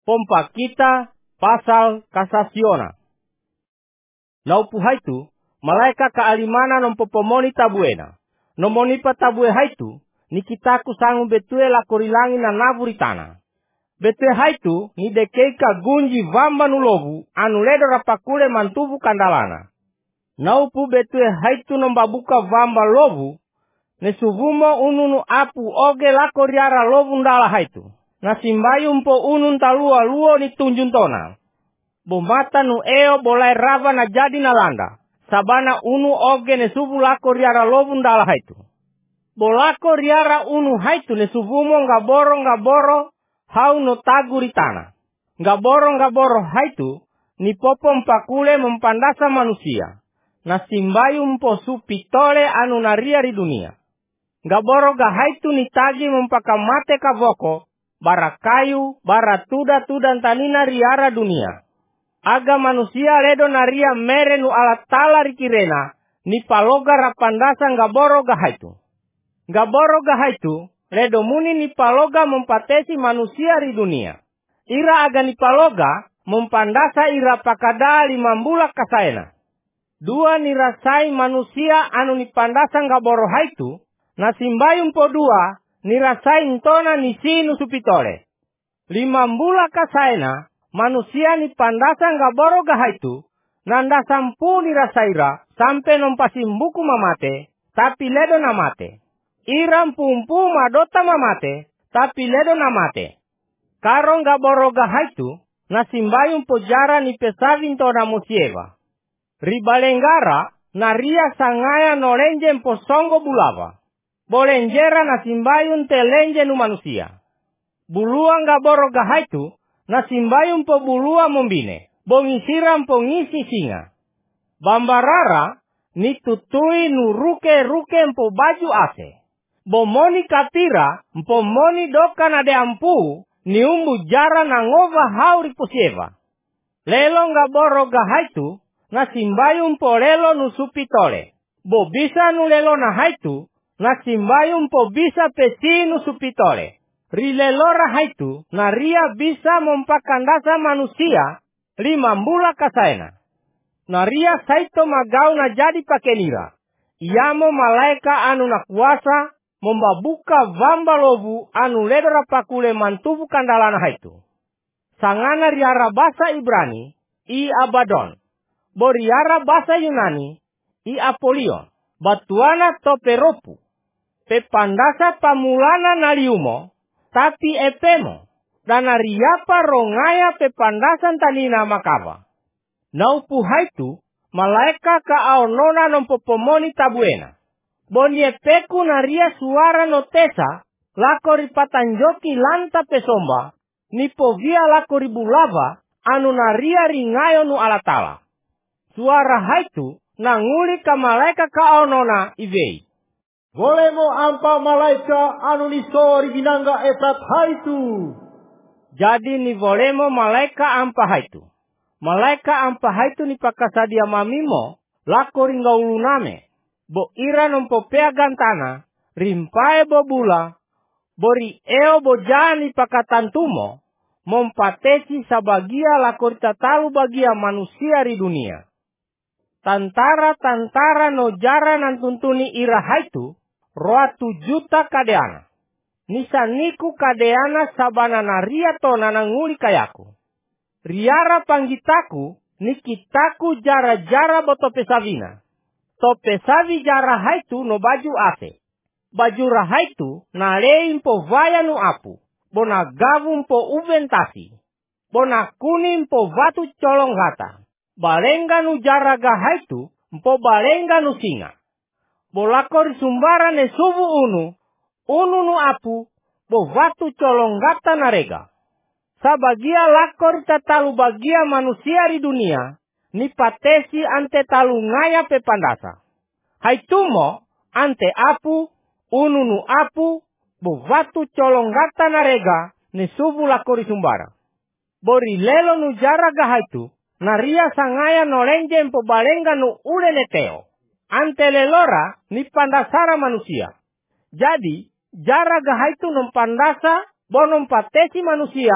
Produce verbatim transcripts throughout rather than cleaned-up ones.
pompa kita pasal kasasiona. Naupu haitu, malaika kaalimana nompopomoni tabuena. Nomonipa tabue haitu, nikitaku sangu betue lakorilangi na naburi tanah. Betue haitu, ni dekeika gunji vamba nulobu, anu ledo rapakule mantubu kandalana. Naupu betue haitu nombabuka vamba lobu, nesuvumo ununu apu oge lakoriara lobu ndala haitu. Nasimbayu mpo unun talua luo ni tunjuntona. Bomata nu eo bolai rava na jadi na landa. Sabana unu oge nesuvu lako riara lobu ndala haitu. Bolako riara unu haitu nesuvumo ngaboro ngaboro hau no tagu ritana. Ngaboro ngaboro haitu ni popo mpakule mempandasa manusia. Nasimbayu mpo supitole anu naria ri dunia. Ngaboro ga haitu ni tagi mempakamate kavoko. Bara kayu, bara tuda-tudan tanina riara dunia. Aga manusia ledo naria mere nu ala tala rikirena, ni paloga rapandasa ngaboro gahaitu. Ngaboro gahaitu, ledo muni ni paloga mempatesi manusia ri dunia. Ira aga ni paloga, mempandasa ira pakada limambula kasaena. Dua ni rasai manusia anu ni pandasa ngaboro haitu, na simbayum po dua, nirasai ntona nisinu supitole. Lima mbula kasaena, manusia ni pandasa ngaboro gahaitu, nanda sampu nirasaira, sampe nompasimbuku mamate, tapi ledo namate. Iram pumpu madota mamate, tapi ledo namate. Karo ngaboro gahaitu, nasimbayum pojara ni pesavi ntona musieva. Ribalenggara, naria sangaya nolenje mposongo bulava. Bolenjera na simbayun telenje nu manusia. Bulua ngaboro gahaitu, na simbayun po bulua mombine. Bongisiram po ngisi singa. Bambarara, ni tutui nu ruke ruke mpo baju ase. Bomoni katira, mpo moni doka na de ampu, ni umbu jara na ngova hauri pusieva. Lelo ngaboro gahaitu, na simbayun po lelo nu supitole. Bo bisa nu lelo na haitu, na simbayum po bisa pesinu supitole. Rilelora haitu, na ria bisa mempakandasa manusia, lima mbula kasaena. Na ria saito magau na jadi pakenira. Iamo malaika anu na kuasa, membabuka vamba lobu anu ledora pakule mantubu kandalana haitu. Sangana riara basa Ibrani, i Abadon. Boriara basa Yunani, i Apolion. Batuana toperopu. Pepandasa pamulana naliumo, tapi epemo, dan nariapa rongaya pepandasan tanina makava. Naupu haitu, malaika kaaonona nompopomoni tabuena. Boni epeku naria suara notesa, lakori patanjoki lanta pesomba, nipo via lakori bulava, anu naria ringayo nu alatala. Suara haitu, nanguli ka malaika kaaonona ivei. Volemo ampa malaika anu nisori binanga Efrat haitu. Jadi ni volemo malaika ampa haitu. Malaika ampa haitu ni pakasadia mamimo, lako ringa uluname. Bo ira nompopea gantana, rimpae bo bula, bori eo bo jani pakatantumo, mompatesi sabagia lako tatalu bagia manusia ri dunia. Tantara-tantara no jara nantuntuni ira haitu, roatu juta kadeana. Nisaniku kadeana sabana naria tona nanguli kayaku. Riara panggitaku, nikitaku jara-jara boto pesavina. To pesavi jara haitu no baju ase. Baju rahaitu na lein po vaya nu apu. Bona gavum po uventasi. Bona kuning po vatu colong gata. Balenga nu jara gahaitu, mpo balenga nu singa. Bolakor sumbara ne subu unu, unu nu apu, bo vatu colong gata narega. Sabagia lakor tatalu bagia manusia di dunia, ni patesi ante talu ngaya pepandasa. Haitumo, ante apu, unu nu apu, bo vatu colong gata narega, ne subu lakor sumbara. Bori lelo nu jara gahaitu, naria sangaya nolenje mpo balenga nu ule neteo. Ante lelora ni pandasara manusia. Jadi, jara gahaitu nompandasa bonom patesi manusia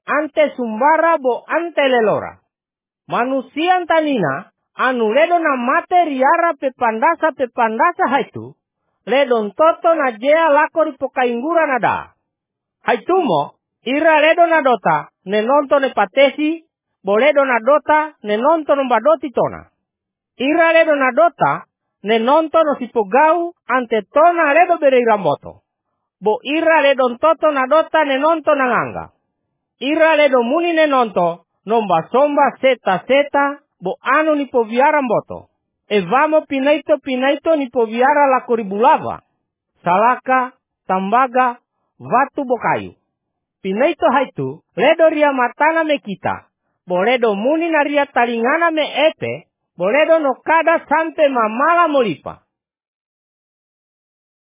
ante sumbara bo ante lelora. Manusia tanina anu ledo na mate riara pepandasa pepandasa haitu, ledon toto na jea lakori pokainggura nada. Haitumo, ira ledo na dota, ne nonto ne patesi, bo ledo na dota, ne nonto no badoti tona. Ira ledo na dota, ne nonto no sipogau, ante tona ledo bereiramboto. Bo ira ledo toto na dota, ne nonto na nganga. Ira ledo muni ne nonto, nomba somba seta seta, bo anu ni poviara mboto. E vamo pinaito pinaito ni poviara la koribulava. Salaka, tambaga, vatu bokayu. Pinaito haitu, ledo ria matana me kita. Bo ledo muni na ria talingana me epe, bo ledo no kada sampe mamala molipa.